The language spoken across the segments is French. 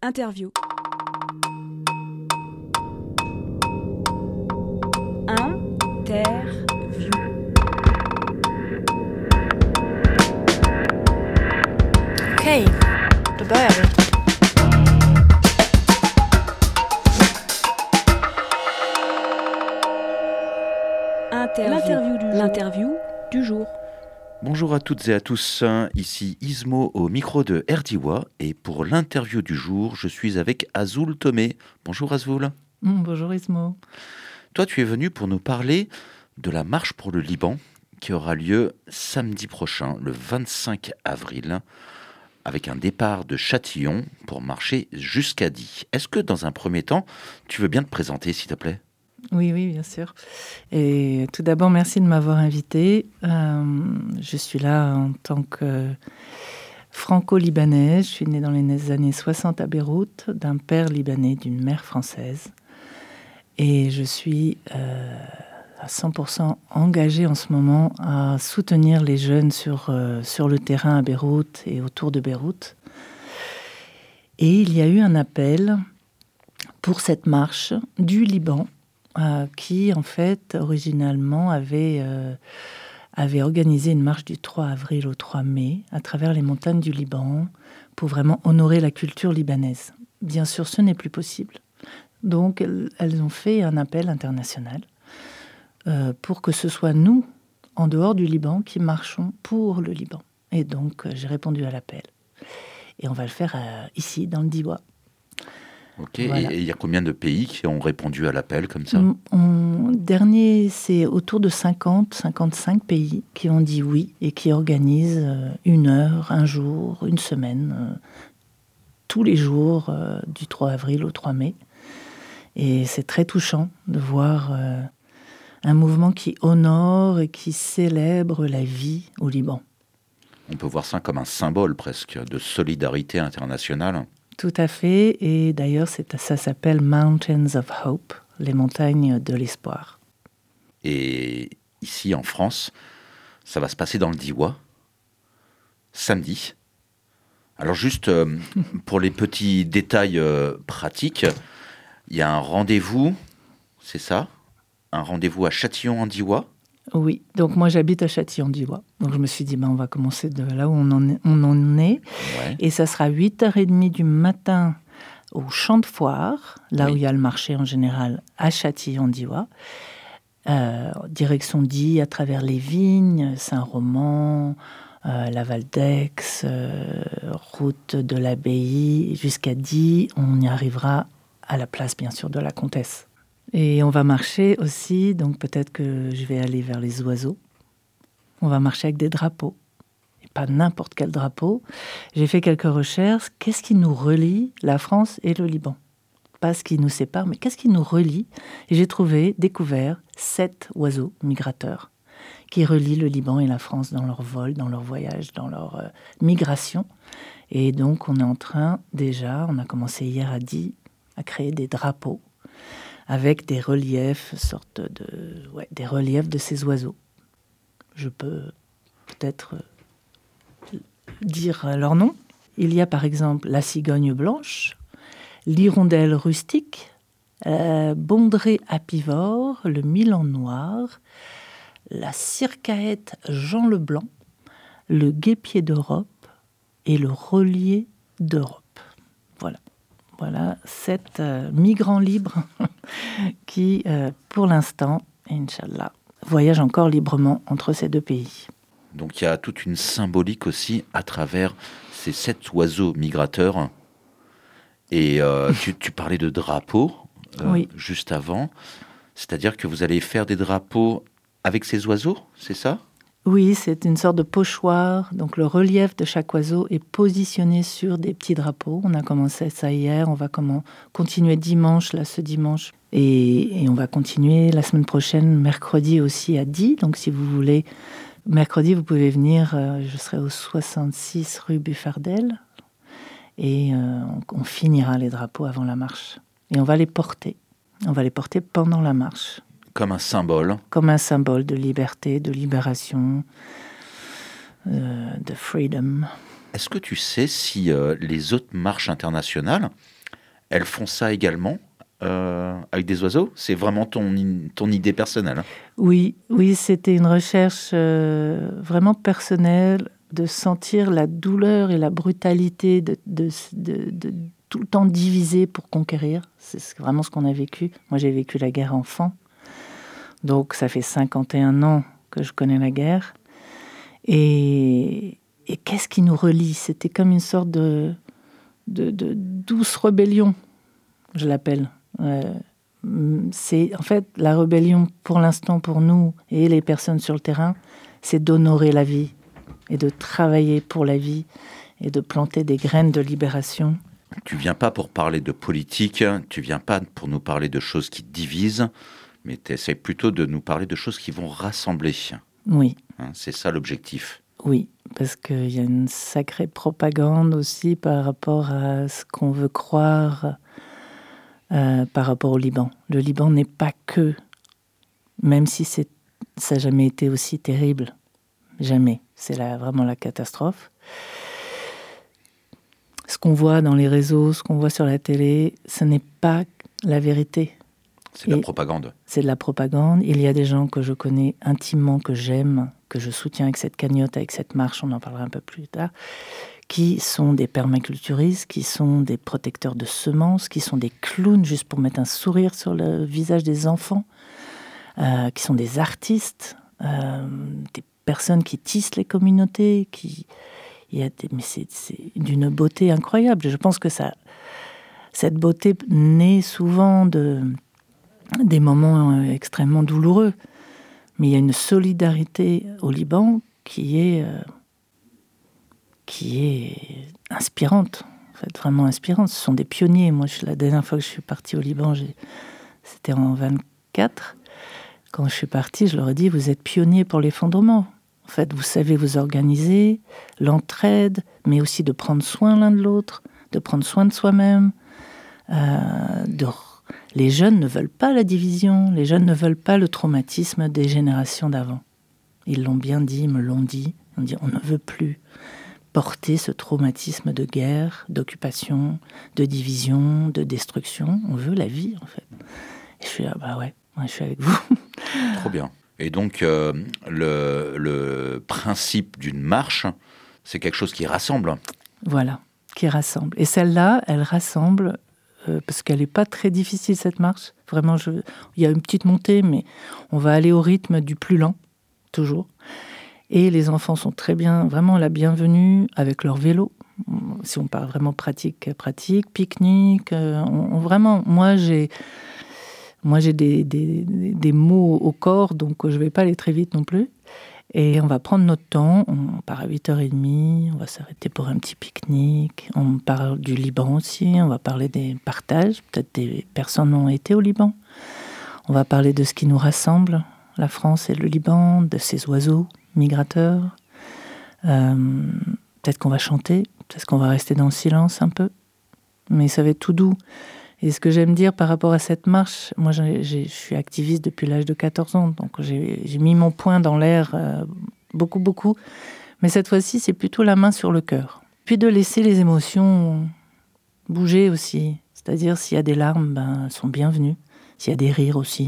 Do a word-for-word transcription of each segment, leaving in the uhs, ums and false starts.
Interview. Interview. Okej, då börjar vi. Interview. L'interview du jour. L'interview du jour. Bonjour à toutes et à tous, ici Ismo au micro de Erdiwa et pour l'interview du jour, je suis avec Azul Tomé. Bonjour Azul. Mmh, bonjour Ismo. Toi, tu es venu pour nous parler de la marche pour le Liban qui aura lieu samedi prochain, le vingt-cinq avril, avec un départ de Châtillon pour marcher jusqu'à Die. Est-ce que dans un premier temps, tu veux bien te présenter s'il te plaît ? Oui, oui, bien sûr. Et tout d'abord, merci de m'avoir invité. Euh, je suis là en tant que franco-libanaise. Je suis née dans les années soixante à Beyrouth, d'un père libanais, d'une mère française. Et je suis euh, à cent pour cent engagée en ce moment à soutenir les jeunes sur, euh, sur le terrain à Beyrouth et autour de Beyrouth. Et il y a eu un appel pour cette marche du Liban, Euh, qui, en fait, originalement avait, euh, avait organisé une marche du trois avril au trois mai à travers les montagnes du Liban pour vraiment honorer la culture libanaise. Bien sûr, ce n'est plus possible. Donc, elles, elles ont fait un appel international euh, pour que ce soit nous, en dehors du Liban, qui marchons pour le Liban. Et donc, euh, j'ai répondu à l'appel. Et on va le faire euh, ici, dans le Diwa. Ok, Voilà. Et il y a combien de pays qui ont répondu à l'appel comme ça ? On, dernier, c'est autour de cinquante, cinquante-cinq pays qui ont dit oui et qui organisent une heure, un jour, une semaine, euh, tous les jours euh, du trois avril au trois mai. Et c'est très touchant de voir euh, un mouvement qui honore et qui célèbre la vie au Liban. On peut voir ça comme un symbole presque de solidarité internationale. Tout à fait, et d'ailleurs c'est, ça s'appelle Mountains of Hope, les montagnes de l'espoir. Et ici en France, ça va se passer dans le Diwa, samedi. Alors juste euh, pour les petits détails euh, pratiques, il y a un rendez-vous, c'est ça ? Un rendez-vous à Châtillon-en-Diwa ? Oui, donc moi j'habite à Châtillon-Diwa. Donc je me suis dit, ben, on va commencer de là où on en est. On en est. Ouais. Et ça sera huit heures trente du matin au champ de foire, là Oui. où il y a le marché en général, à Châtillon-Diwa. Euh, direction Die, à travers les vignes, Saint-Roman, euh, la Val-d'Aix, euh, route de l'Abbaye, jusqu'à Die. On y arrivera à la place, bien sûr, de la Comtesse. Et on va marcher aussi, donc peut-être que je vais aller vers les oiseaux. On va marcher avec des drapeaux, et pas n'importe quel drapeau. J'ai fait quelques recherches. Qu'est-ce qui nous relie, la France et le Liban ? Pas ce qui nous sépare, mais qu'est-ce qui nous relie ? Et j'ai trouvé, découvert, sept oiseaux migrateurs qui relient le Liban et la France dans leur vol, dans leur voyage, dans leur euh, migration. Et donc on est en train, déjà, on a commencé hier à Die, à créer des drapeaux avec des reliefs, sorte de, ouais, des reliefs de ces oiseaux. Je peux peut-être dire leur nom. Il y a par exemple la cigogne blanche, l'hirondelle rustique, la bondrée apivore, le milan noir, la circaète Jean Leblanc, le guêpier d'Europe et le relier d'Europe. Voilà. Voilà, sept euh, migrants libres qui, euh, pour l'instant, Inch'Allah, voyagent encore librement entre ces deux pays. Donc il y a toute une symbolique aussi à travers ces sept oiseaux migrateurs. Et euh, tu, tu parlais de drapeaux euh, Oui. juste avant. C'est-à-dire que vous allez faire des drapeaux avec ces oiseaux, c'est ça ? Oui, c'est une sorte de pochoir. Donc le relief de chaque oiseau est positionné sur des petits drapeaux. On a commencé ça hier, on va comment, continuer dimanche, là ce dimanche. Et, et on va continuer la semaine prochaine, mercredi aussi à Die. Donc si vous voulez, mercredi vous pouvez venir, euh, je serai au soixante-six rue Buffardel. Et euh, on, on finira les drapeaux avant la marche. Et on va les porter. On va les porter pendant la marche. Comme un symbole. Comme un symbole de liberté, de libération, euh, de freedom. est-ce que tu sais si euh, les autres marches internationales, elles font ça également euh, avec des oiseaux? C'est vraiment ton, ton idée personnelle, hein? Oui, oui, c'était une recherche euh, vraiment personnelle, de sentir la douleur et la brutalité de, de, de, de tout le temps diviser pour conquérir. C'est vraiment ce qu'on a vécu. Moi, j'ai vécu la guerre enfant. Donc, ça fait cinquante et un ans que je connais la guerre. Et, et qu'est-ce qui nous relie? C'était comme une sorte de, de, de douce rébellion, je l'appelle. Euh, c'est, en fait, la rébellion, pour l'instant, pour nous et les personnes sur le terrain, c'est d'honorer la vie et de travailler pour la vie et de planter des graines de libération. Tu viens pas pour parler de politique, tu viens pas pour nous parler de choses qui divisent, mais tu essaies plutôt de nous parler de choses qui vont rassembler. Oui. Hein, c'est ça l'objectif. Oui, parce qu'il y a une sacrée propagande aussi par rapport à ce qu'on veut croire euh, par rapport au Liban. Le Liban n'est pas que, même si c'est, ça n'a jamais été aussi terrible, jamais. C'est la, vraiment la catastrophe. Ce qu'on voit dans les réseaux, ce qu'on voit sur la télé, ce n'est pas la vérité. C'est de la propagande. C'est de la propagande. Il y a des gens que je connais intimement, que j'aime, que je soutiens avec cette cagnotte, avec cette marche, on en parlera un peu plus tard, qui sont des permaculturistes, qui sont des protecteurs de semences, qui sont des clowns, juste pour mettre un sourire sur le visage des enfants, euh, qui sont des artistes, euh, des personnes qui tissent les communautés, qui... Il y a des... Mais c'est, c'est d'une beauté incroyable. Je pense que ça... cette beauté naît souvent de... des moments extrêmement douloureux. Mais il y a une solidarité au Liban qui est, euh, qui est inspirante, en fait, vraiment inspirante. Ce sont des pionniers. Moi, je, la dernière fois que je suis partie au Liban, j'ai, c'était en vingt-quatre. Quand je suis partie, je leur ai dit, vous êtes pionniers pour l'effondrement. En fait, vous savez vous organiser, l'entraide, mais aussi de prendre soin l'un de l'autre, de prendre soin de soi-même, euh, de... Les jeunes ne veulent pas la division, les jeunes ne veulent pas le traumatisme des générations d'avant. Ils l'ont bien dit, ils me l'ont dit. On dit, on ne veut plus porter ce traumatisme de guerre, d'occupation, de division, de destruction. On veut la vie, en fait. Et je suis là, bah ouais, ouais je suis avec vous. Trop bien. Et donc, euh, le, le principe d'une marche, c'est quelque chose qui rassemble. Voilà, qui rassemble. Et celle-là, elle rassemble... parce qu'elle n'est pas très difficile, cette marche. Vraiment, je... il y a une petite montée, mais on va aller au rythme du plus lent, toujours. Et les enfants sont très bien, vraiment la bienvenue avec leur vélo. Si on parle vraiment pratique, pratique, pique-nique. Euh, on, on, vraiment, moi, j'ai, moi, j'ai des, des, des mots au corps, donc je ne vais pas aller très vite non plus. Et on va prendre notre temps, on part à huit heures trente, on va s'arrêter pour un petit pique-nique, on parle du Liban aussi, on va parler des partages, peut-être des personnes ont été au Liban. On va parler de ce qui nous rassemble, la France et le Liban, de ces oiseaux migrateurs. Euh, peut-être qu'on va chanter, peut-être qu'on va rester dans le silence un peu, mais ça va être tout doux. Et ce que j'aime dire par rapport à cette marche, moi j'ai, j'ai, je suis activiste depuis l'âge de quatorze ans, donc j'ai, j'ai mis mon poing dans l'air euh, beaucoup, beaucoup. Mais cette fois-ci, c'est plutôt la main sur le cœur. Puis de laisser les émotions bouger aussi. C'est-à-dire, s'il y a des larmes, ben, elles sont bienvenues. S'il y a des rires aussi.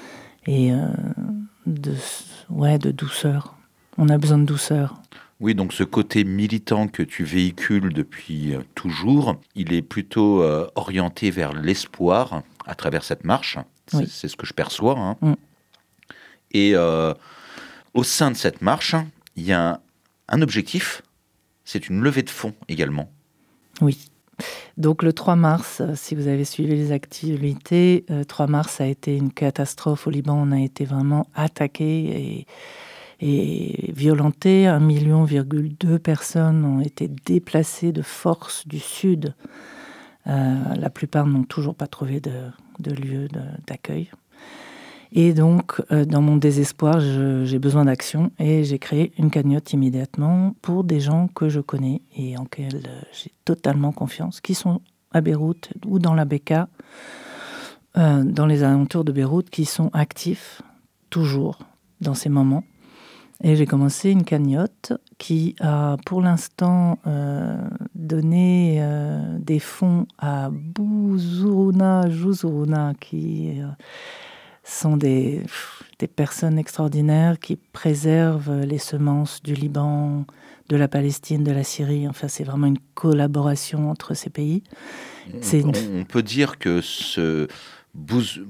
Et euh, de, ouais, de douceur. On a besoin de douceur. Oui, donc ce côté militant que tu véhicules depuis euh, toujours, il est plutôt euh, orienté vers l'espoir à travers cette marche. C'est, oui. c'est ce que je perçois. Hein. Mm. Et euh, au sein de cette marche, il y a un, un objectif, c'est une levée de fonds également. Oui. Donc le trois mars, si vous avez suivi les activités, le trois mars a été une catastrophe au Liban. On a été vraiment attaqués et... et violentés. un virgule deux million personnes ont été déplacées de force du sud. Euh, la plupart n'ont toujours pas trouvé de, de lieu de, d'accueil. Et donc, euh, dans mon désespoir, je, j'ai besoin d'action et j'ai créé une cagnotte immédiatement pour des gens que je connais et en lesquels euh, j'ai totalement confiance, qui sont à Beyrouth ou dans la Bekaa, euh, dans les alentours de Beyrouth, qui sont actifs toujours dans ces moments. Et j'ai commencé une cagnotte qui a pour l'instant euh, donné euh, des fonds à Buzuruna, Juzuruna, qui euh, sont des, des personnes extraordinaires qui préservent les semences du Liban, de la Palestine, de la Syrie. Enfin, c'est vraiment une collaboration entre ces pays. On, une... on peut dire que ce Buz...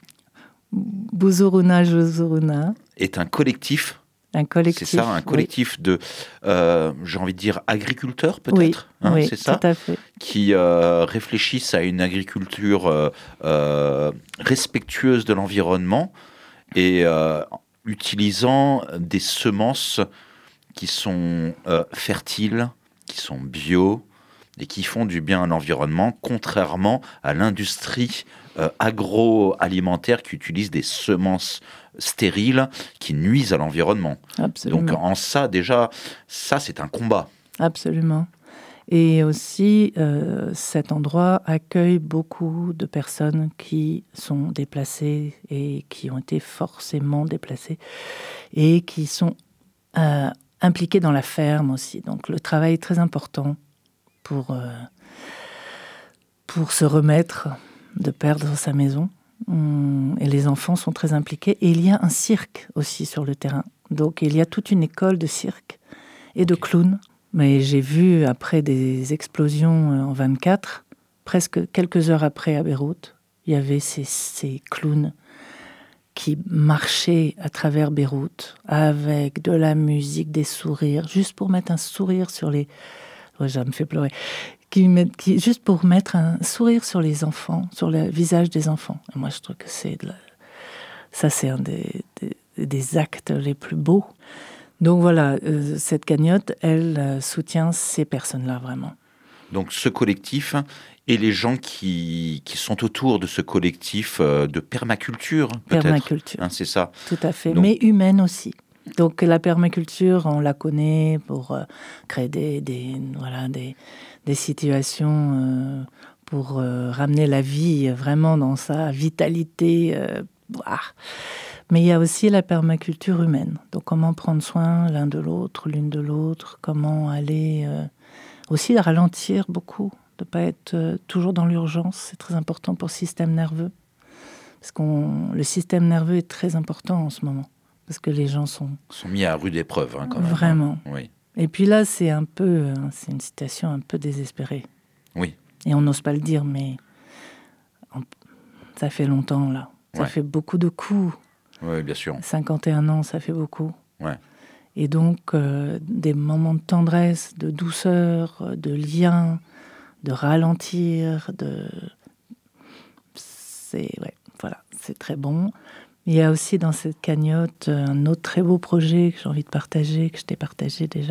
Buzuruna, Juzuruna est un collectif. Un collectif, c'est ça, un collectif oui. de, euh, j'ai envie de dire, agriculteurs peut-être, oui, hein, oui, c'est ça, tout à fait. Qui euh, réfléchissent à une agriculture euh, euh, respectueuse de l'environnement et euh, utilisant des semences qui sont euh, fertiles, qui sont bio et qui font du bien à l'environnement, contrairement à l'industrie euh, agroalimentaire qui utilise des semences stériles qui nuisent à l'environnement. Absolument. Donc en ça, déjà, ça c'est un combat. Absolument. Et aussi, euh, cet endroit accueille beaucoup de personnes qui sont déplacées et qui ont été forcément déplacées et qui sont euh, impliquées dans la ferme aussi. Donc le travail est très important pour, euh, pour se remettre de perdre sa maison. Et les enfants sont très impliqués. Et il y a un cirque aussi sur le terrain. Donc il y a toute une école de cirque et de clowns. Mais j'ai vu, après des explosions en vingt-quatre, presque quelques heures après à Beyrouth, il y avait ces, ces clowns qui marchaient à travers Beyrouth avec de la musique, des sourires, juste pour mettre un sourire sur les... Ouais, ça me fait pleurer. Qui met, qui, juste pour mettre un sourire sur les enfants, sur le visage des enfants. Et moi, je trouve que c'est de la, ça, c'est un des, des, des actes les plus beaux. Donc voilà, euh, cette cagnotte, elle euh, soutient ces personnes-là, vraiment. Donc ce collectif et les gens qui, qui sont autour de ce collectif euh, de permaculture, peut-être. Permaculture. Hein, c'est ça. Tout à fait, Donc... mais humaine aussi. Donc la permaculture, on la connaît pour euh, créer des, des, voilà, des, des situations euh, pour euh, ramener la vie vraiment dans sa vitalité. Euh, bah. Mais il y a aussi la permaculture humaine. Donc comment prendre soin l'un de l'autre, l'une de l'autre, comment aller euh, aussi ralentir beaucoup, de ne pas être euh, toujours dans l'urgence. C'est très important pour le système nerveux. Parce que le système nerveux est très important en ce moment. Parce que les gens sont... sont mis à rude épreuve, hein, quand même. Vraiment. Oui. Et puis là, c'est un peu... C'est une situation un peu désespérée. Oui. Et on n'ose pas le dire, mais... Ça fait longtemps, là. Ça ouais. fait beaucoup de coups. Oui, bien sûr. cinquante et un ans, ça fait beaucoup. Ouais. Et donc, euh, des moments de tendresse, de douceur, de lien, de ralentir, de... C'est... Ouais, voilà, c'est très bon. Il y a aussi dans cette cagnotte un autre très beau projet que j'ai envie de partager, que je t'ai partagé déjà.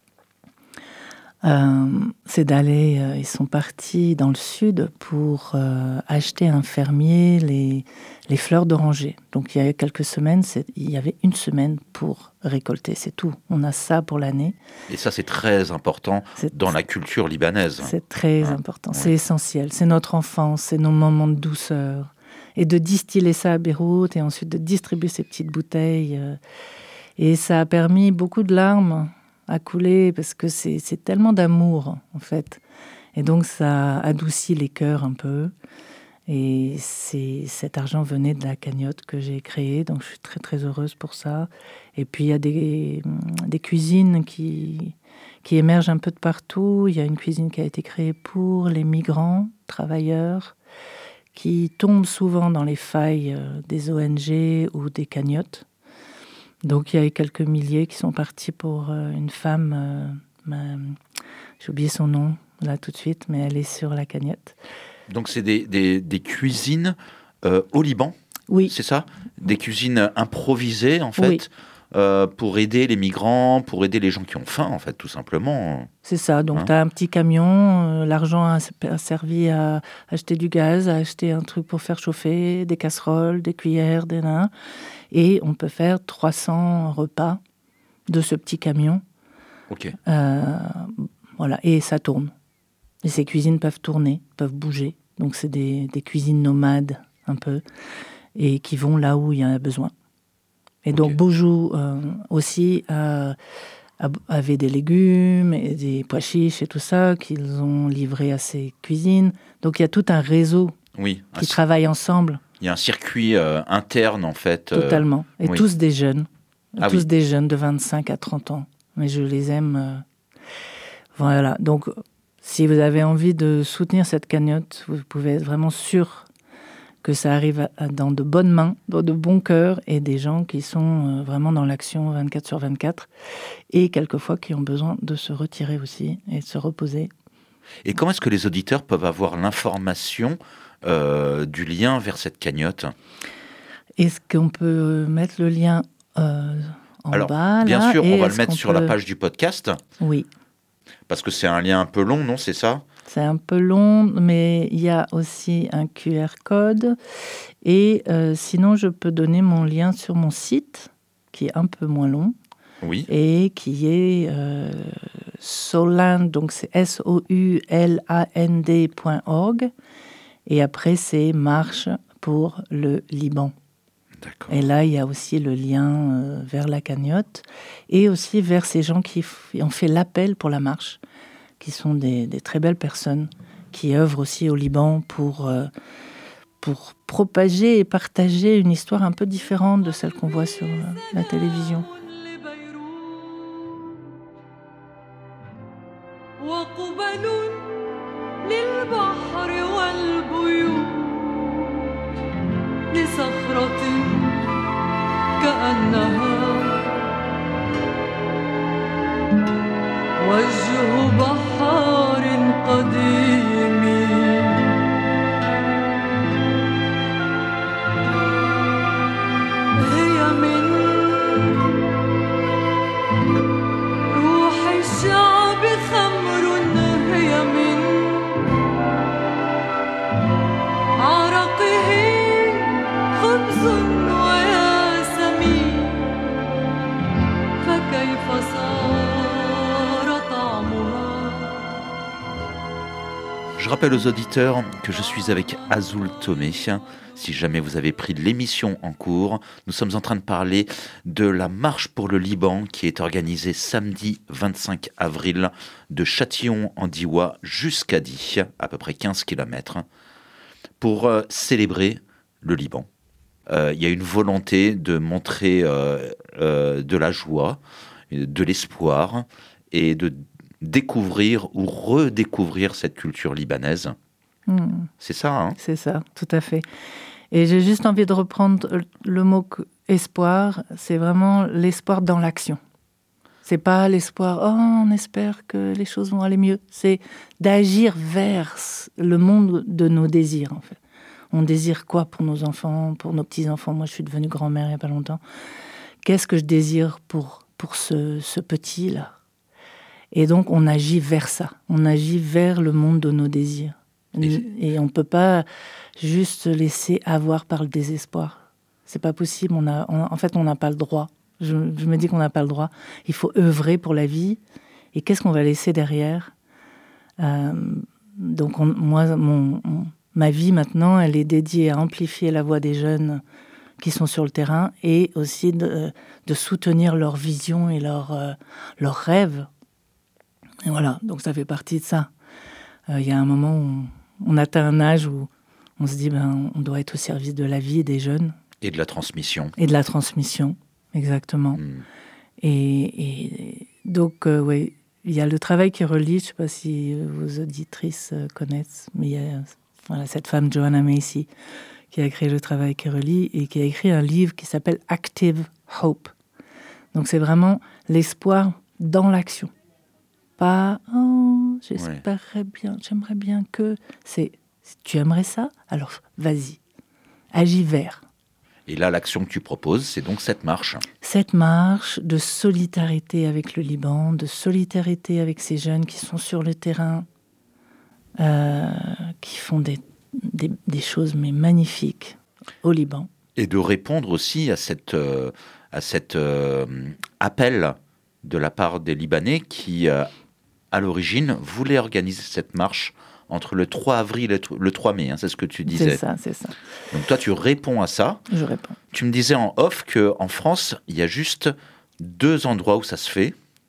Euh, c'est d'aller... Euh, ils sont partis dans le sud pour euh, acheter à un fermier les, les fleurs d'oranger. Donc il y a quelques semaines, c'est, il y avait une semaine pour récolter, c'est tout. On a ça pour l'année. Et ça, c'est très important c'est, dans la culture libanaise. C'est très hein, important, ouais. C'est essentiel. C'est notre enfance, c'est nos moments de douceur. Et de distiller ça à Beyrouth et ensuite de distribuer ces petites bouteilles. Euh, et ça a permis beaucoup de larmes à couler parce que c'est, c'est tellement d'amour, en fait. Et donc, ça adoucit les cœurs un peu. Et c'est, cet argent venait de la cagnotte que j'ai créée, donc je suis très, très heureuse pour ça. Et puis, il y a des, des cuisines qui, qui émergent un peu de partout. Il y a une cuisine qui a été créée pour les migrants, travailleurs, qui tombent souvent dans les failles des O N G ou des cagnottes. Donc, il y a quelques milliers qui sont partis pour une femme, euh, ma, j'ai oublié son nom là tout de suite, mais elle est sur la cagnotte. Donc, c'est des, des, des cuisines euh, au Liban, oui. C'est ça? Des cuisines improvisées, en fait, oui. euh, pour aider les migrants, pour aider les gens qui ont faim, en fait, tout simplement. C'est ça, donc hein? Tu as un petit camion, euh, l'argent a, a servi à acheter du gaz, à acheter un truc pour faire chauffer, des casseroles, des cuillères, des nains, et on peut faire trois cents repas de ce petit camion. Ok. Euh, voilà, et ça tourne. Et ces cuisines peuvent tourner, peuvent bouger, donc c'est des, des cuisines nomades, un peu, et qui vont là où il y en a besoin. Et okay. donc Boujou euh, aussi a, avaient des légumes et des pois chiches et tout ça qu'ils ont livré à ces cuisines. Donc il y a tout un réseau oui, qui un, travaille ensemble. Il y a un circuit euh, interne en fait. Totalement. Et oui. tous des jeunes. Ah, tous oui. des jeunes de vingt-cinq à trente ans. Mais je les aime. Euh... Voilà. Donc si vous avez envie de soutenir cette cagnotte, vous pouvez être vraiment sûr que ça arrive à, à, dans de bonnes mains, dans de bons cœurs et des gens qui sont euh, vraiment dans l'action vingt-quatre sur vingt-quatre et quelquefois qui ont besoin de se retirer aussi et de se reposer. Et comment est-ce que les auditeurs peuvent avoir l'information euh, du lien vers cette cagnotte ? Est-ce qu'on peut mettre le lien euh, en Alors, bas bien là, sûr, et on va le mettre sur peut... la page du podcast. Oui. Parce que c'est un lien un peu long, non ? C'est ça ? C'est un peu long, mais il y a aussi un Q R code. Et euh, sinon, je peux donner mon lien sur mon site, qui est un peu moins long. Oui. Et qui est euh, Souland, donc c'est S O U L A N D point org. Et après, c'est Marche pour le Liban. D'accord. Et là, il y a aussi le lien euh, vers la cagnotte et aussi vers ces gens qui f- ont fait l'appel pour la marche, qui sont des, des très belles personnes, qui œuvrent aussi au Liban pour, euh, pour propager et partager une histoire un peu différente de celle qu'on voit sur euh, la télévision. وجه بحار قديم هي من روح الشعب خمر هي من عرقه خبز وياسمين فكيف صار Je rappelle aux auditeurs que je suis avec Azul Tomé. Si jamais vous avez pris l'émission en cours, nous sommes en train de parler de la marche pour le Liban qui est organisée samedi vingt-cinq avril de Châtillon-en-Diois jusqu'à Die, à peu près quinze kilomètres, pour euh, célébrer le Liban. Euh, il y a une volonté de montrer euh, euh, de la joie, de l'espoir et de découvrir ou redécouvrir cette culture libanaise. Mmh. C'est ça, hein ? C'est ça, tout à fait. Et j'ai juste envie de reprendre le mot espoir. C'est vraiment l'espoir dans l'action. C'est pas l'espoir, oh, on espère que les choses vont aller mieux. C'est d'agir vers le monde de nos désirs, en fait. On désire quoi pour nos enfants, pour nos petits-enfants ? Moi, je suis devenue grand-mère il n'y a pas longtemps. Qu'est-ce que je désire pour, pour ce, ce petit-là ? Et donc, on agit vers ça. On agit vers le monde de nos désirs. Et, et on ne peut pas juste se laisser avoir par le désespoir. C'est pas possible. On a, on, en fait, on n'a pas le droit. Je, je me dis qu'on n'a pas le droit. Il faut œuvrer pour la vie. Et qu'est-ce qu'on va laisser derrière ? euh, Donc, on, moi, mon, mon, ma vie, maintenant, elle est dédiée à amplifier la voix des jeunes qui sont sur le terrain et aussi de, de soutenir leur vision et leurs euh, leur rêves. Et voilà, donc ça fait partie de ça. Il euh, y a un moment où on atteint un âge où on se dit ben, on doit être au service de la vie et des jeunes. Et de la transmission. Et de la transmission, exactement. Mmh. Et, et donc, euh, oui, il y a le travail qui relie, je ne sais pas si vos auditrices euh, connaissent, mais il y a voilà, cette femme, Joanna Macy, qui a créé le travail qui relie et qui a écrit un livre qui s'appelle Active Hope. Donc c'est vraiment l'espoir dans l'action. Pas « oh, j'espérerais ouais. bien, j'aimerais bien que... » C'est « tu aimerais ça ? Alors vas-y, agis vers. » Et là, l'action que tu proposes, c'est donc cette marche. Cette marche de solidarité avec le Liban, de solidarité avec ces jeunes qui sont sur le terrain, euh, qui font des, des, des choses mais magnifiques au Liban. Et de répondre aussi à cet euh, à cet, euh, appel de la part des Libanais qui... Euh, à l'origine, voulait organiser cette marche entre le trois avril et le trois mai, hein, c'est ce que tu disais. C'est ça, c'est ça. Donc toi, tu réponds à ça. Je réponds. Tu me disais en off qu'en France, il y a juste deux endroits où ça se fait.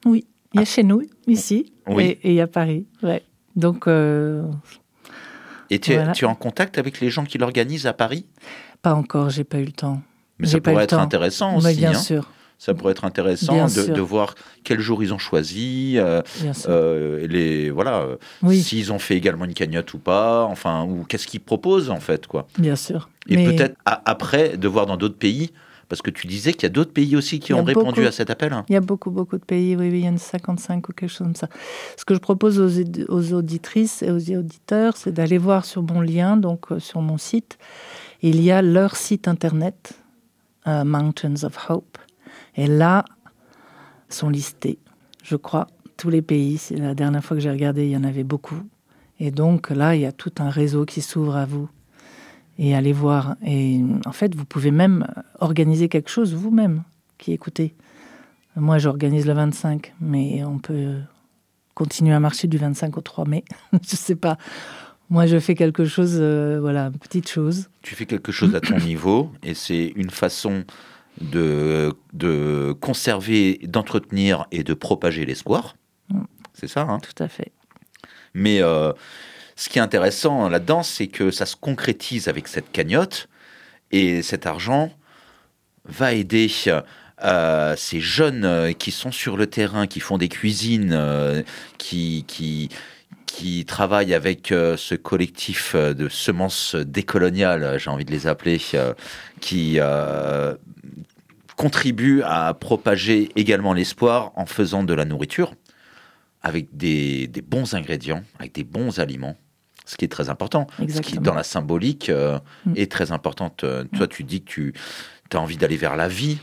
Oui, il y a Ah. chez nous, ici, Oui. et, et il y a Paris. Ouais. Donc, euh, Et tu es, Voilà. tu es en contact avec les gens qui l'organisent à Paris? pas encore, j'ai pas eu le temps. Mais J'ai ça pas eu pourrait le être temps. intéressant Mais aussi. bien hein. sûr, Ça pourrait être intéressant Bien de, sûr. de voir quel jour ils ont choisi, euh, bien sûr. euh, les, voilà, euh, oui, s'ils ont fait également une cagnotte ou pas, enfin, ou qu'est-ce qu'ils proposent en fait, quoi. bien sûr. Et Mais peut-être a- après de voir dans d'autres pays, parce que tu disais qu'il y a d'autres pays aussi qui Il y a ont répondu beaucoup. à cet appel. hein. il y a beaucoup, beaucoup de pays. Oui, oui, il y en a cinquante-cinq ou quelque chose comme ça. Ce que je propose aux, éd- aux auditrices et aux auditeurs, c'est d'aller voir sur mon lien, donc euh, sur mon site. Il y a leur site internet, euh, Mountains of Hope. Et là, sont listés, je crois, tous les pays. C'est la dernière fois que j'ai regardé, il y en avait beaucoup. Et donc là, il y a tout un réseau qui s'ouvre à vous. Et allez voir. Et en fait, vous pouvez même organiser quelque chose vous-même, qui écoutez. Moi, j'organise le vingt-cinq, mais on peut continuer à marcher du vingt-cinq au trois mai. Je sais pas. Moi, je fais quelque chose, euh, voilà, une petite chose. Tu fais quelque chose à ton niveau, et c'est une façon de, de conserver, d'entretenir et de propager l'espoir. Mm. C'est ça, hein. Tout à fait. Mais euh, ce qui est intéressant là-dedans, c'est que ça se concrétise avec cette cagnotte, et cet argent va aider euh, ces jeunes euh, qui sont sur le terrain, qui font des cuisines, euh, qui, qui, qui travaillent avec euh, ce collectif euh, de semences décoloniales, j'ai envie de les appeler, euh, qui euh, contribuent à propager également l'espoir en faisant de la nourriture avec des, des bons ingrédients, avec des bons aliments, ce qui est très important. Ce qui, Exactement. dans la symbolique, euh, Mm. est très importante. Euh, Toi, tu dis que tu as envie d'aller vers la vie,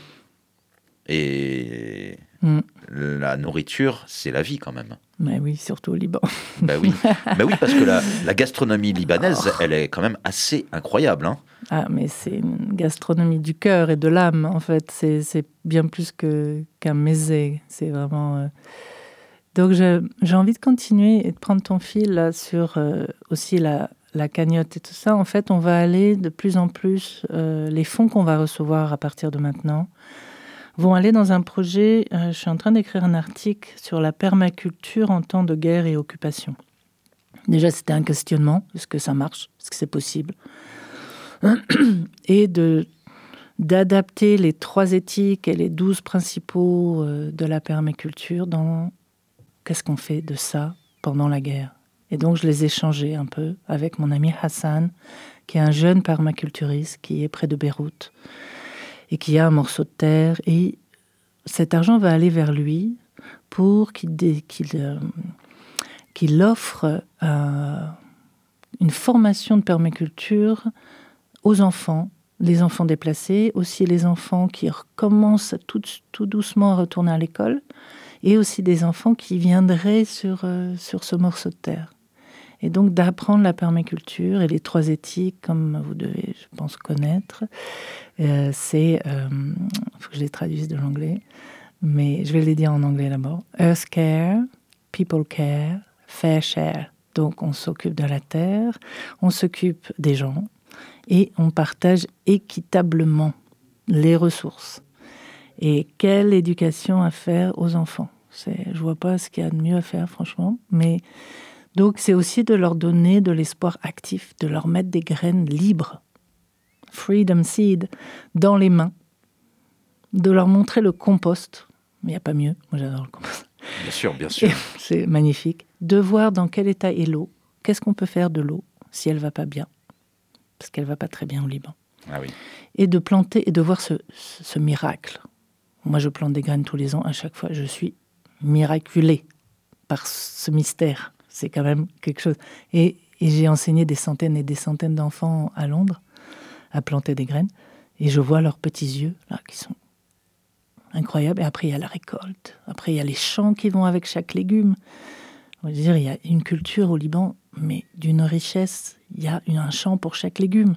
et Mm. la nourriture, c'est la vie quand même. Mais oui, surtout au Liban. Bah oui, bah oui parce que la, la gastronomie libanaise, elle est quand même assez incroyable. Hein. Ah, mais c'est une gastronomie du cœur et de l'âme, en fait. C'est, c'est bien plus que, qu'un mésé. C'est vraiment... euh, Donc, je- j'ai envie de continuer et de prendre ton fil là, sur euh, aussi la, la cagnotte et tout ça. En fait, on va aller de plus en plus... euh, les fonds qu'on va recevoir à partir de maintenant vont aller dans un projet... euh, je suis en train d'écrire un article sur la permaculture en temps de guerre et occupation. Déjà, c'était un questionnement. Est-ce que ça marche? Est-ce que c'est possible? Et de, d'adapter les trois éthiques et les douze principaux euh, de la permaculture dans qu'est-ce qu'on fait de ça pendant la guerre. Et donc, je les ai changés un peu avec mon ami Hassan, qui est un jeune permaculturiste qui est près de Beyrouth et qui a un morceau de terre. Et cet argent va aller vers lui pour qu'il, dé- qu'il, euh, qu'il offre euh, une formation de permaculture aux enfants, les enfants déplacés, aussi les enfants qui recommencent tout, tout doucement à retourner à l'école, et aussi des enfants qui viendraient sur, euh, sur ce morceau de terre. Et donc d'apprendre la permaculture et les trois éthiques, comme vous devez, je pense, connaître. Euh, c'est, il euh, faut que je les traduise de l'anglais, mais je vais les dire en anglais d'abord. Earth care, people care, fair share. Donc on s'occupe de la terre, on s'occupe des gens, et on partage équitablement les ressources. Et quelle éducation à faire aux enfants? C'est, je vois pas ce qu'il y a de mieux à faire, franchement. Mais donc, c'est aussi de leur donner de l'espoir actif, de leur mettre des graines libres, freedom seed, dans les mains, de leur montrer le compost. Mais il n'y a pas mieux. Moi, j'adore le compost. Bien sûr, bien sûr. C'est magnifique. De voir dans quel état est l'eau. Qu'est-ce qu'on peut faire de l'eau si elle va pas bien? Parce qu'elle va pas très bien au Liban. Ah oui. Et de planter et de voir ce, ce, ce miracle. Moi, je plante des graines tous les ans. À chaque fois, je suis miraculée par ce mystère. C'est quand même quelque chose. Et, et j'ai enseigné des centaines et des centaines d'enfants à Londres à planter des graines. Et je vois leurs petits yeux, là, qui sont incroyables. Et après, il y a la récolte. Après, il y a les champs qui vont avec chaque légume. Je veux dire, il y a une culture au Liban, mais d'une richesse. Il y a un champ pour chaque légume.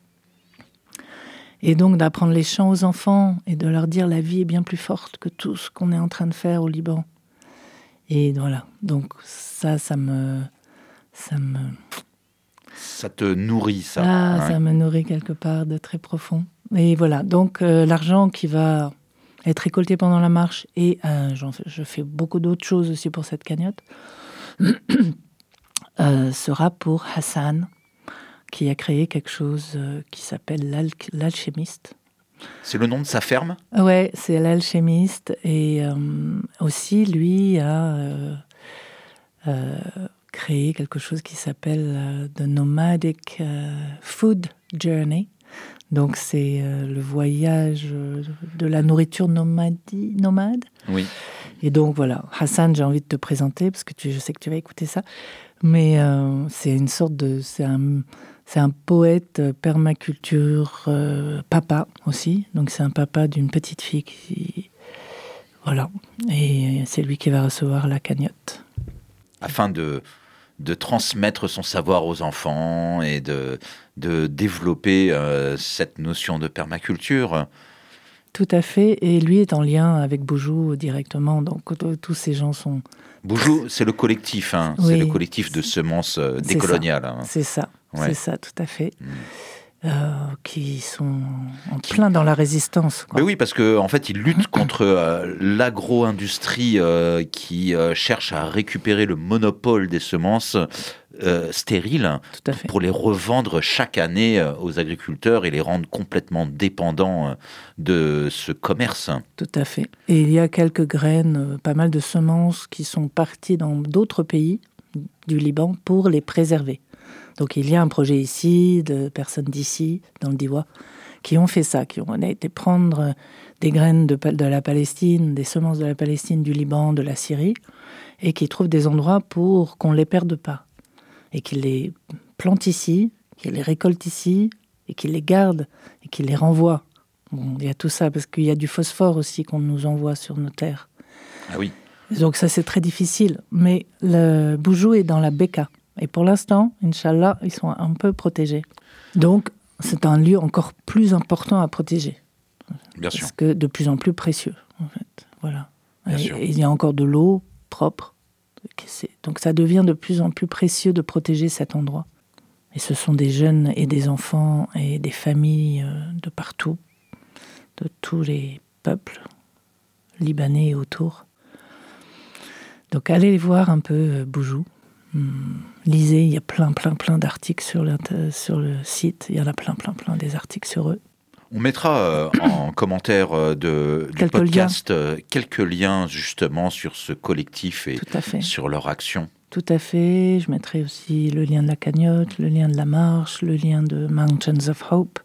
Et donc, d'apprendre les chants aux enfants et de leur dire la vie est bien plus forte que tout ce qu'on est en train de faire au Liban. Et voilà. Donc, ça, ça me... Ça me... Ça te nourrit, ça. Ah, hein. ça me nourrit quelque part de très profond. Et voilà. Donc, euh, l'argent qui va être récolté pendant la marche, et euh, j'en fais, je fais beaucoup d'autres choses aussi pour cette cagnotte, euh, sera pour Hassan, qui a créé quelque chose euh, qui s'appelle l'al- l'alchimiste. C'est le nom de sa ferme ? Ouais, c'est l'alchimiste, et euh, aussi lui a euh, euh, créé quelque chose qui s'appelle euh, The Nomadic euh, Food Journey. Donc c'est euh, le voyage euh, de la nourriture nomadi- nomade. Oui. Et donc voilà, Hassan, j'ai envie de te présenter parce que tu, je sais que tu vas écouter ça. Mais euh, c'est une sorte de, c'est un, c'est un poète euh, permaculture, euh, papa aussi. Donc c'est un papa d'une petite fille qui, voilà. Et c'est lui qui va recevoir la cagnotte. Afin de de transmettre son savoir aux enfants et de, de développer euh, cette notion de permaculture. Tout à fait, et lui est en lien avec Boujou directement, donc euh, tous ces gens sont... Boujou, c'est le collectif, hein. Oui. C'est le collectif de semences euh, C'est décoloniales. Hein. C'est ça, Ouais. c'est ça, tout à fait. Mm. Euh, qui sont en plein dans la résistance, quoi. Mais oui, parce qu'en en fait, ils luttent contre euh, l'agro-industrie euh, qui euh, cherche à récupérer le monopole des semences euh, stériles Tout à fait. pour les revendre chaque année euh, aux agriculteurs et les rendre complètement dépendants euh, de ce commerce. Tout à fait. Et il y a quelques graines, euh, pas mal de semences qui sont parties dans d'autres pays du Liban pour les préserver. Donc il y a un projet ici, de personnes d'ici, dans le Diwa, qui ont fait ça, qui ont été prendre des graines de, de la Palestine, des semences de la Palestine, du Liban, de la Syrie, et qui trouvent des endroits pour qu'on ne les perde pas. Et qu'ils les plantent ici, qu'ils les récoltent ici, et qu'ils les gardent, et qu'ils les renvoient. Bon, il y a tout ça, parce qu'il y a du phosphore aussi qu'on nous envoie sur nos terres. Ah oui. Donc ça, c'est très difficile. Mais le Boujou est dans la Beka. Et pour l'instant, Inch'Allah, ils sont un peu protégés. Donc, c'est un lieu encore plus important à protéger. Bien sûr. Parce que de plus en plus précieux, en fait. Voilà. Bien et, sûr. et il y a encore de l'eau propre. Donc ça devient de plus en plus précieux de protéger cet endroit. Et ce sont des jeunes et des enfants et des familles de partout, de tous les peuples libanais et autour. Donc allez les voir un peu, Boujou. Hum, lisez, il y a plein, plein, plein d'articles sur le, sur le site. Il y en a plein, plein, plein des articles sur eux. On mettra euh, en commentaire euh, de, du Quelques podcast euh, quelques liens justement sur ce collectif et Tout à fait. sur leur action. Tout à fait. Je mettrai aussi le lien de la cagnotte, le lien de la marche, le lien de Mountains of Hope.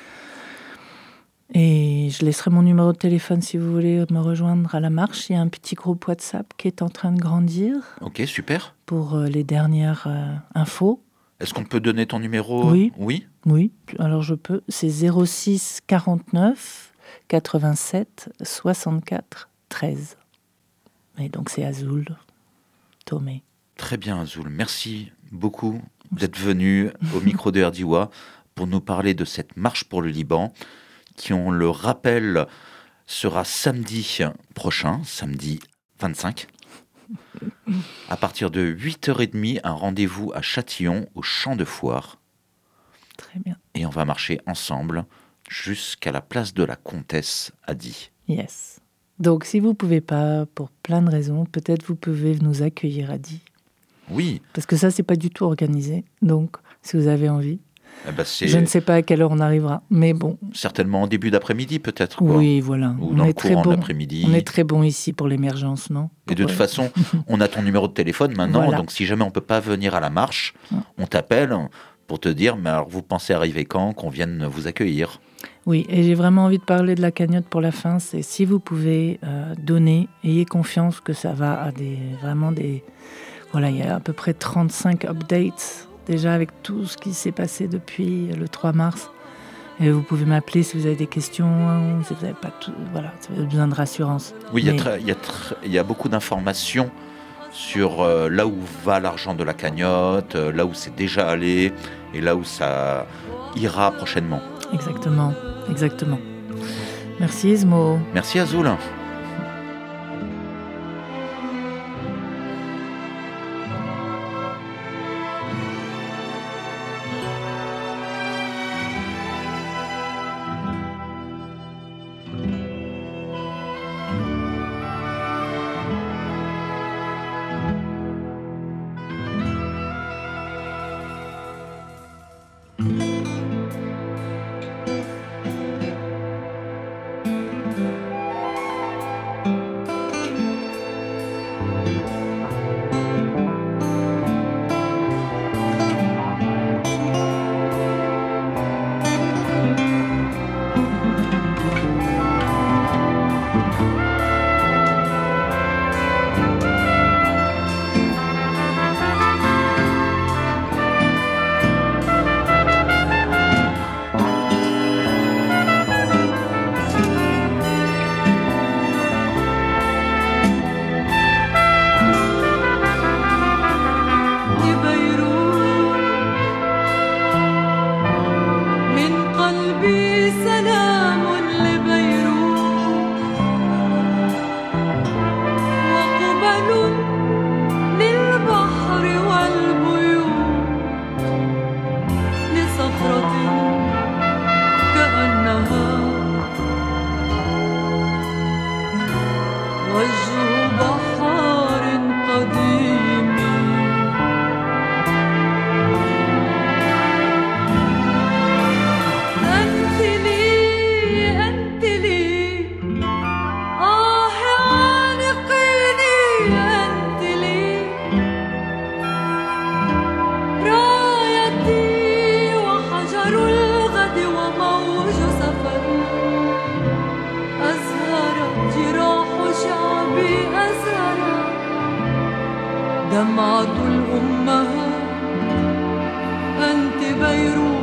Et je laisserai mon numéro de téléphone si vous voulez me rejoindre à la marche. Il y a un petit groupe WhatsApp qui est en train de grandir Ok, super. pour euh, les dernières euh, infos. Est-ce qu'on peut donner ton numéro ? Oui. Oui. Oui, alors je peux. C'est zéro six quarante-neuf quatre-vingt-sept soixante-quatre treize. Et donc c'est Azul Tomé. Très bien, Azul. Merci beaucoup d'être venu au micro de Erdiwa pour nous parler de cette marche pour le Liban qui, on le rappelle, sera samedi prochain, samedi vingt-cinq. À partir de huit heures trente, un rendez-vous à Châtillon, au Champ de Foire. Très bien. Et on va marcher ensemble jusqu'à la place de la Comtesse à Die. Yes. Donc si vous ne pouvez pas, pour plein de raisons, peut-être vous pouvez nous accueillir à Die. Oui. Parce que ça, c'est pas du tout organisé. Donc, si vous avez envie. Eh ben, c'est Je ne sais pas à quelle heure on arrivera, mais bon. certainement en début d'après-midi, peut-être. Quoi. Oui, voilà. Ou on dans est le très courant de bon. l'après-midi. On est très bon ici pour l'émergence, non ? Et de toute Ouais. façon, on a ton numéro de téléphone maintenant, Voilà. donc si jamais on peut pas venir à la marche, Ouais. on t'appelle pour te dire, mais alors vous pensez arriver quand, qu'on vienne vous accueillir ? Oui, et j'ai vraiment envie de parler de la cagnotte pour la fin. C'est si vous pouvez euh, donner, ayez confiance que ça va à des vraiment des. Voilà, il y a à peu près trente-cinq updates déjà avec tout ce qui s'est passé depuis le trois mars. Et vous pouvez m'appeler si vous avez des questions, si vous n'avez pas tout, voilà, si vous avez besoin de rassurance. Oui, il y a Mais- très- il y, a très- il y a beaucoup d'informations sur euh, là où va l'argent de la cagnotte, euh, là où c'est déjà allé et là où ça ira prochainement. Exactement, exactement. Merci Ismo. Merci Azul. قلبي أزرع دمعة الأمهات أنت بيروت